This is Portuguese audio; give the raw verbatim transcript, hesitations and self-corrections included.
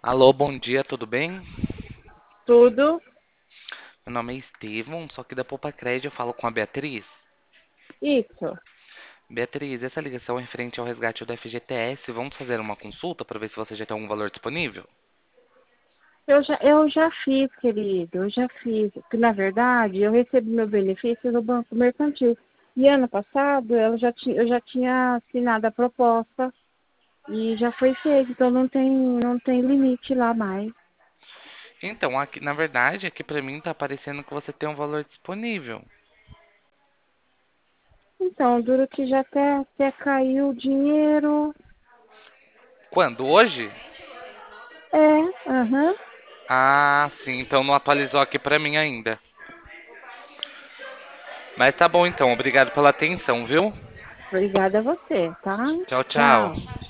Alô, bom dia, tudo bem? Tudo Meu nome é Estevão, só que da Poupa Crédito eu falo com a Beatriz. isso. Beatriz, essa ligação é referente ao resgate do F G T S. Vamos fazer uma consulta para ver se você já tem algum valor disponível? Eu já, eu já fiz, querido, eu já fiz. Que, na verdade, eu recebi meu benefício no Banco Mercantil. E ano passado eu já, ti, eu já tinha assinado a proposta e já foi feito, então não tem, não tem limite lá mais. Então, aqui, na verdade, aqui para mim tá aparecendo que você tem um valor disponível. Então, duro que já até, até caiu o dinheiro. Quando? Hoje? É, aham. Ah, sim, então não atualizou aqui para mim ainda. Mas tá bom então, obrigado pela atenção, viu? Obrigada a você, tá? Tchau, tchau. Tchau.